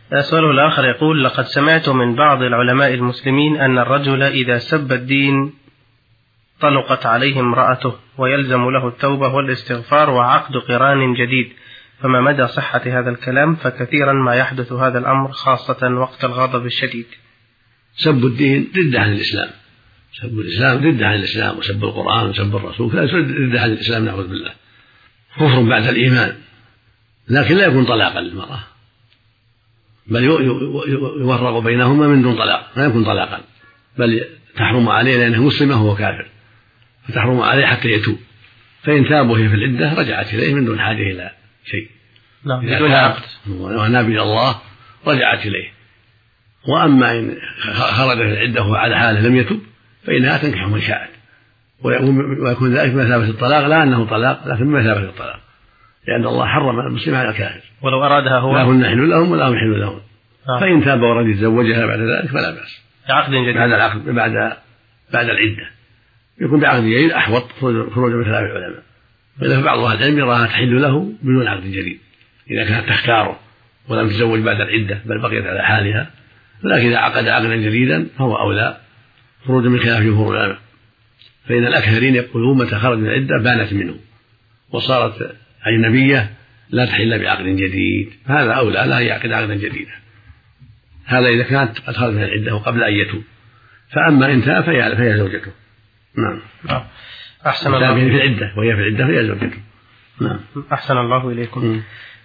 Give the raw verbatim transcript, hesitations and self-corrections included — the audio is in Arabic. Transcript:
سؤاله الآخر يقول: لقد سمعت من بعض العلماء المسلمين أن الرجل إذا سب الدين طلقت عليه امرأته ويلزم له التوبة والاستغفار وعقد قران جديد، فما مدى صحة هذا الكلام؟ فكثيرا ما يحدث هذا الأمر خاصة وقت الغضب الشديد. سب الدين ضد عن الإسلام، سب الإسلام ضد عن الإسلام، وسب القرآن وسب الرسول ضد عن الإسلام، نعوذ بالله، كفر بعد الإيمان، لكن لا يكون طلاقا للمرأة، بل يورق بينهما من دون طلاق، لا يكون طلاقا، بل تحرم عليه لأنه مسلم وهو كافر، فتحرم عليه حتى يتوب، فإن تاب وهي في العدة رجعت إليه من دون حاجة إلى شيء. نعم. إذا تاب وناب إلى الله رجعت إليه. وأما إن خرج في العدة وهو على حاله لم يتب فإنها تنكح من شاءت، ويكون ذلك بمثابة الطلاق، لا أنه طلاق لكن بمثابة الطلاق، لأن الله حرم المسلم على الكافر ولو أرادها هو لا هن حل لهم ولا هم حل لهم. آه. فإن تاب ورد يتزوجها بعد ذلك فلا بأس، بعقد جديد بعد العقد بعد بعد العدة يكون بعقد جديد أحوط خروج من خلاف العلماء. فإذا بعض أهل العلم يراها تحل له بدون عقد جديد إذا كانت تختاره ولم تتزوج بعد العدة بل بقيت على حالها، ولكن إذا عقد عقدا جديدا فهو أولى خروج من خلاف جمهور العلماء، فإن الأكثرين يقولون متى خرج من العدة بانت منه وصارت أجنبية لا تحل بعقد جديد، هذا أولى لا يعقد عقدا جديدا، هذا إذا كانت قد خرج من العدة وقبل أن يتوب. فأما إن تاب فهي زوجته. نعم. أحسن الله في العدة وهي في العدة فهي زوجته. نعم. أحسن الله إليكم. م.